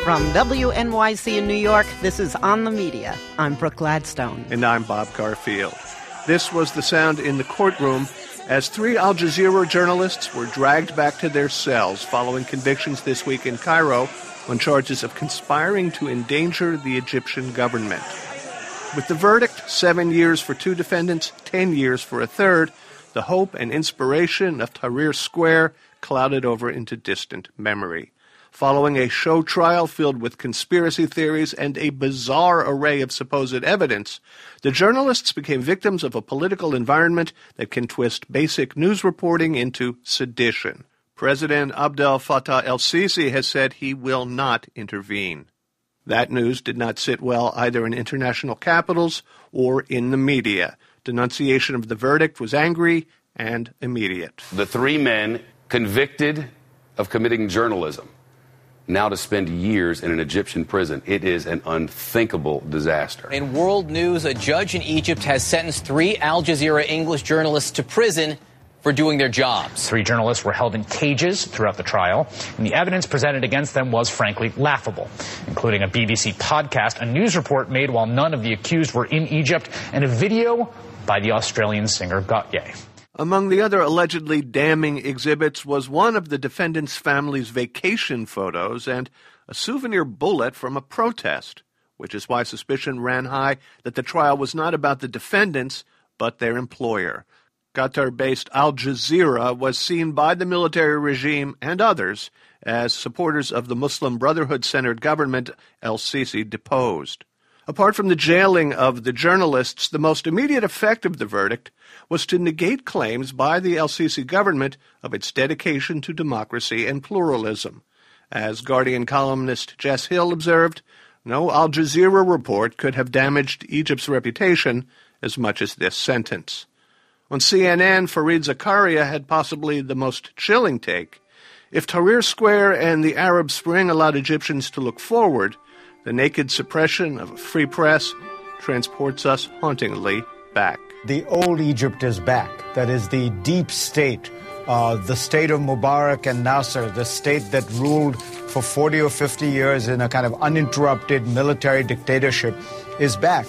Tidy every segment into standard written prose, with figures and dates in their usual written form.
From WNYC in New York, this is On the Media. I'm Brooke Gladstone. And I'm Bob Garfield. This was the sound in the courtroom as 3 Al Jazeera journalists were dragged back to their cells following convictions this week in Cairo on charges of conspiring to endanger the Egyptian government. With the verdict, 7 years for 2 defendants, 10 years for a third, the hope and inspiration of Tahrir Square clouded over into distant memory. Following a show trial filled with conspiracy theories and a bizarre array of supposed evidence, the journalists became victims of a political environment that can twist basic news reporting into sedition. President Abdel Fattah el-Sisi has said he will not intervene. That news did not sit well either in international capitals or in the media. Denunciation of the verdict was angry and immediate. The 3 men convicted of committing journalism, now to spend years in an Egyptian prison. It is an unthinkable disaster. In world news, a judge in Egypt has sentenced 3 Al Jazeera English journalists to prison for doing their jobs. 3 journalists were held in cages throughout the trial, and the evidence presented against them was frankly laughable, including a BBC podcast, a news report made while none of the accused were in Egypt, and a video by the Australian singer Gautier. Among the other allegedly damning exhibits was one of the defendant's family's vacation photos and a souvenir bullet from a protest, which is why suspicion ran high that the trial was not about the defendants, but their employer. Qatar-based Al Jazeera was seen by the military regime and others as supporters of the Muslim Brotherhood-centered government el-Sisi deposed. Apart from the jailing of the journalists, the most immediate effect of the verdict was to negate claims by the el-Sisi government of its dedication to democracy and pluralism. As Guardian columnist Jess Hill observed, no Al Jazeera report could have damaged Egypt's reputation as much as this sentence. On CNN, Fareed Zakaria had possibly the most chilling take. If Tahrir Square and the Arab Spring allowed Egyptians to look forward, the naked suppression of a free press transports us hauntingly back. The old Egypt is back. That is the deep state, the state of Mubarak and Nasser, the state that ruled for 40 or 50 years in a kind of uninterrupted military dictatorship, is back.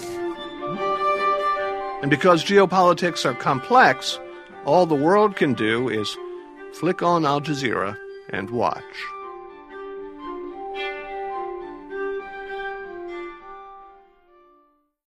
And because geopolitics are complex, all the world can do is flick on Al Jazeera and watch.